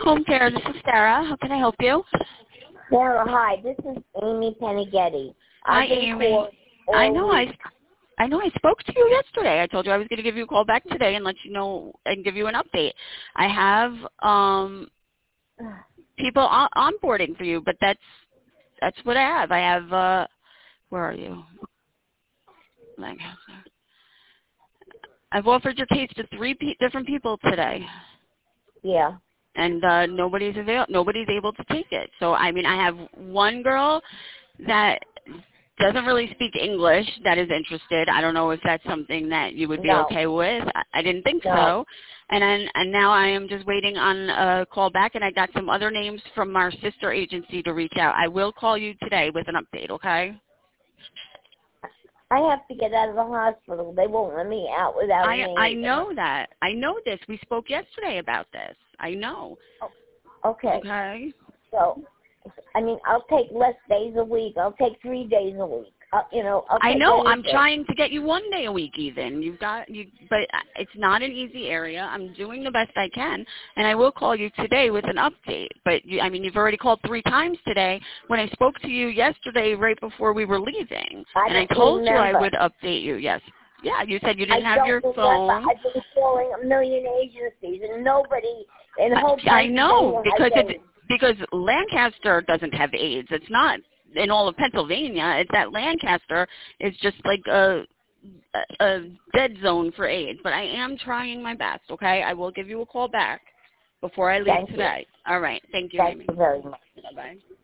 Home care, this is Sarah. How can I help you? Sarah, hi. This is Amy Peneghetti. Hi, Amy. I know I spoke to you yesterday. I told you I was going to give you a call back today and let you know and give you an update. I have people onboarding for you, but that's what I have. I have where are you? I've offered your case to three different people today. Yeah. And nobody's able to take it. So I mean, I have one girl that doesn't really speak English that is interested. I don't know if that's something that you would be okay with. I didn't think so. And now I am just waiting on a call back, and I got some other names from our sister agency to reach out. I will call you today with an update, okay? I have to get out of the hospital. They won't let me out without me. I know that. I know this. We spoke yesterday about this. I know. Okay. Okay. So, I mean, I'll take less days a week. I'll take 3 days a week. I'll I know. anything. I'm trying to get you 1 day a week even. But it's not an easy area. I'm doing the best I can, and I will call you today with an update. But you've already called 3 times today. When I spoke to you yesterday, right before we were leaving, and I told you I would update you. Yes. Yeah, you said you didn't have your phone. I've been calling a million agencies, and nobody in Hope. I know because Lancaster doesn't have AIDS. It's not in all of Pennsylvania. It's that Lancaster is just like a dead zone for AIDS. But I am trying my best. Okay, I will give you a call back before I leave today. All right. Thank you, Amy. Thank you very much. Bye-bye.